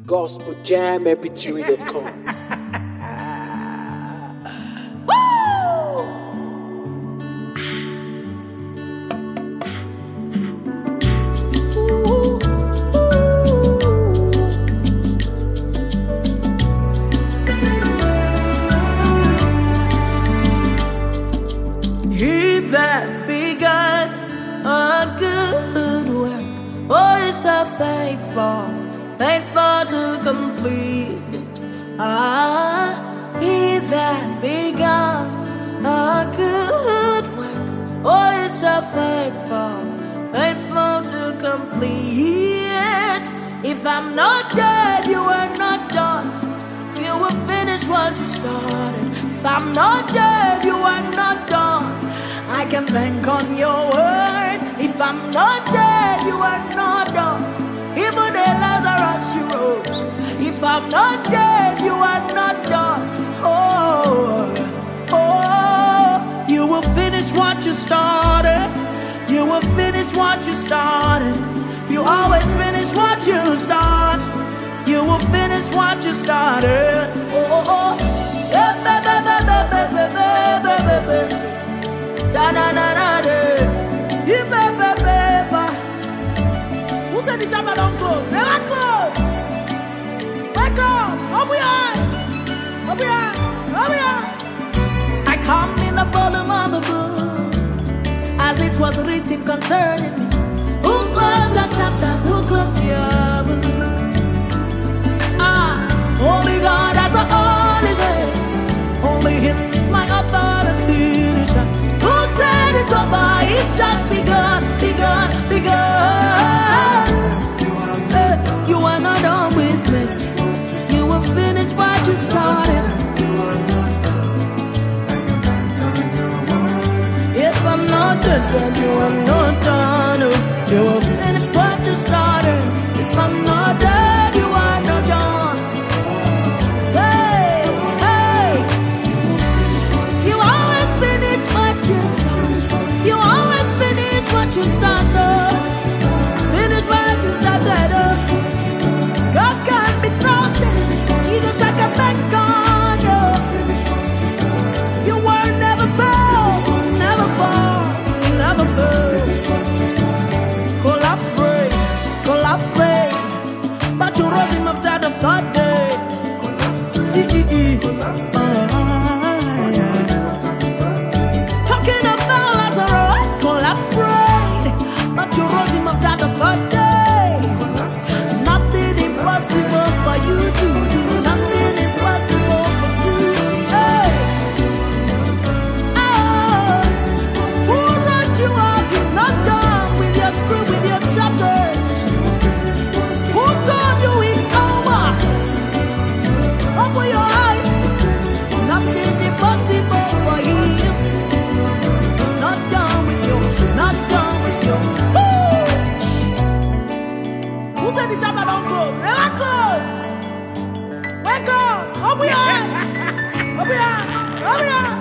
gospeljammpg.com. He that begun a good work, oh, is a faithful to complete. He that begun a good work, oh, is a faithful to complete. If I'm not dead, you are not done. You will finish what you started. If I'm not dead, you are not done. I can bank on your word. If I'm not dead, you are not done. Even the Lazarus you rose. If I'm not dead, you are not done. You will finish what you started. You will finish what you started. You always finish what you start. You will finish what you started. Who said the chapter don't close? Never close. Wake up. Up we are. Up we are. Up we are. I come in the bottom of the book, as it was written concerning me. Who closed the chapters? Who closed your book? Only God has a holy name. Only Him is my author and finisher. Who said it's over? It just begun. You are not done with me. You will finish what you started. If I'm not done, you are not done. You will finish what you started. If I'm not dead, you are not done. You always finish what you started. Finish what you started. God can be trusted. Jesus, I can bank on you. Your word never fails. Never falls. Never fails. Collapse break. But you rose him after the third day. Talking about Lazarus, collapse prayed, but you rose him after the third day. Nothing impossible for you to do. Nothing impossible for you. Hey. Who wrote you off? He's not done with your script, with your chapters. Who told you it's over? Open your eyes. Nothing impossible for him. It's not done with you. Not done with you. Who said the chapter don't close? Never close. Wake up. Up we are. Up we are. Up we are.